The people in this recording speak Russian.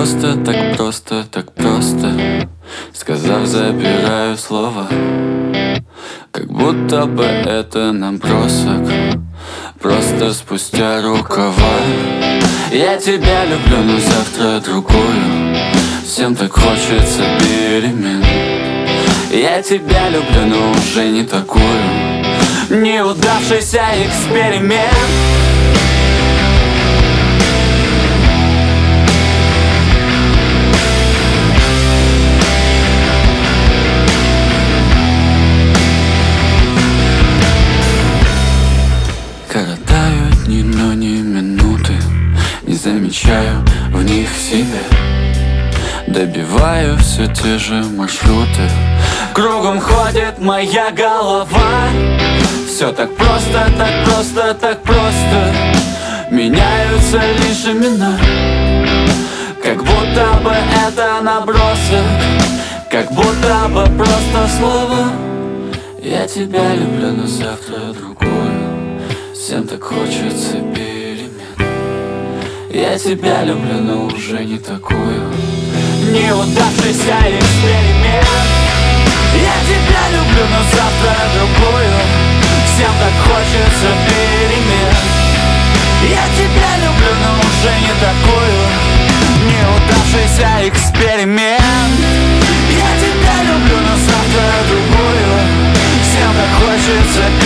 просто, так просто, так просто. Сказав, забираю слова, как будто бы это набросок, просто спустя рукава. Я тебя люблю, но завтра другую. Всем так хочется перемен. Я тебя люблю, но уже не такую. Неудавшийся эксперимент. Коротаю дни, но не минуты. Не замечаю в них себя. Добиваю все те же маршруты. Кругом ходит моя голова. Все так просто, так просто, так просто. Меняются лишь имена, как будто бы это набросок, как будто бы просто слово. Я тебя люблю, но завтра другую. Всем так хочется перемен. Я тебя люблю, но уже не такую. Неудавшийся эксперимент. Я тебя люблю, но завтра другую. Всем так хочется перемен. Я тебя люблю, но уже не такую. Неудавшийся эксперимент. Я тебя люблю, но завтра другую. Всем так хочется перемен.